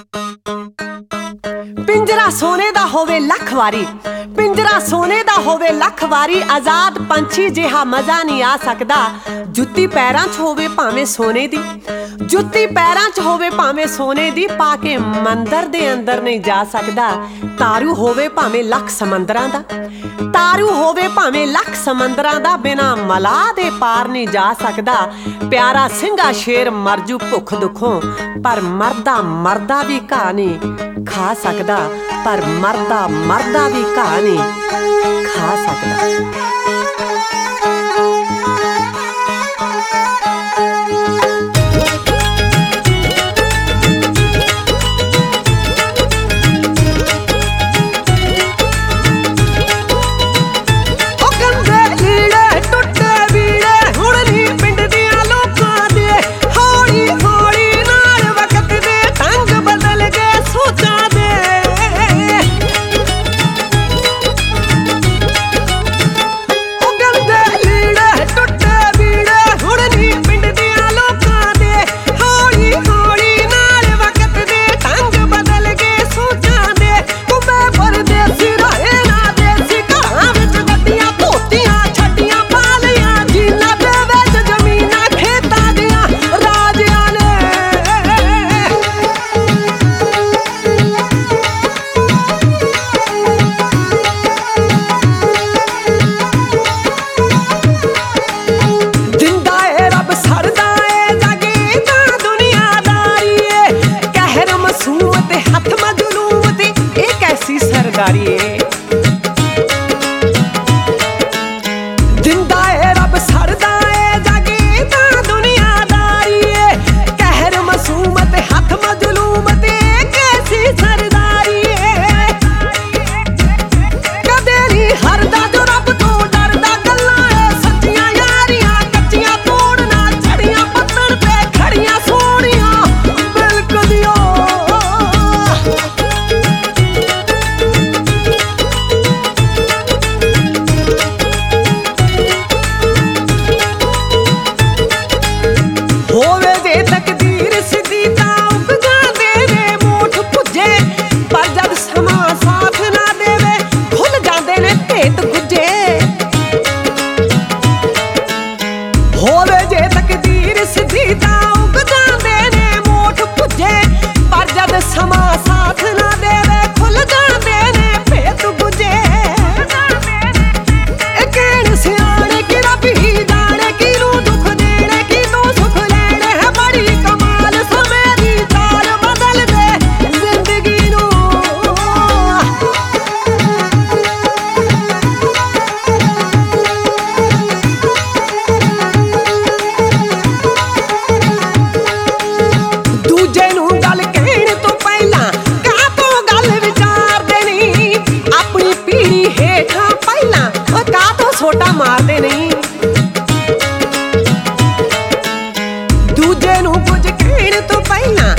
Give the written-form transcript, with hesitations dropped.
पिंजरा सोने दा होवे लख वारी, पिंजरा सोने दा होवे लख वारी, आजाद पंछी जिहा मजा नहीं आ सकदा। जुत्ती पैरां च होवे भावें सोने दी, जुत्ती पैरां च होवे भावें सोने दी, पाके मंदर दे अंदर नहीं जा सकदा। तारू होवे भावें लख समंदरां दा, तारू होवे भावें लख समंदरां दा, बिना मलाह दे पार नहीं जा सकदा। प्यारा ਸਿੰਘਾ शेर मरजू भुख दुखों, पर मरदा मरदा भी घा नहीं खा सकदा, पर मरदा मरदा भी घा नहीं खा सकदा। दिंदा है रब सरदा है जागे तां दुनियादारी है, कहर मसूमत हथ मजलूमत कैसी सरदारी है। कदे नहीं हरदा जो रब तो डरदा, गल्लां है सच्चियां यारियां कच्चियां तोड़ना, छड़ियां पत्थर ते खड़ियां सोहणियां बिलकुदियां। होवे जे तकदीर सिद्धी तां उग जांदे ने मोठ पुज्जे, पर जद समां साथ ना देवे खुल जांदे ने भेत गुज्जे। होवे जे तकदीर सिद्धी तां उग जांदे ने मोठ पुज्जे, पर जद समां साथ ना देवे खुल जांदे ने भेत गुज्जे। कहण सियाणे कि रब ही जाणे किनूं दुख देणे कितों सुख लेणे है, बड़ी कमाल समय दी चाल बदल दे जिंदगी नूं। दूजे नूं गल कहण तो पहलां काह तों गल विचारदे नहीं, अपनी पीढ़ी हेठां पहलां काह तों सोटा मारदे नहीं। दूजे नूं कुछ कहण तो पहलां